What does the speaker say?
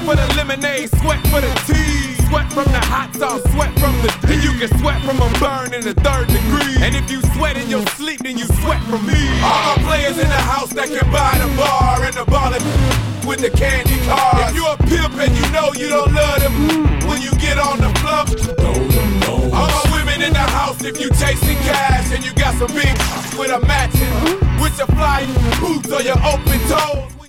for the lemonade, sweat for the tea. Sweat from the hot sauce, sweat from the tea. And you can sweat from a burn in the 3rd degree. And if you sweat in your sleep, then you sweat from me. All my players in the house that can buy the bar and the ball with the candy cars. If you a pimp and you know you don't love them when you get on the floor. All my women in the house, if you chasing cash and you got some big with a matching, with your fly boots or your open toes.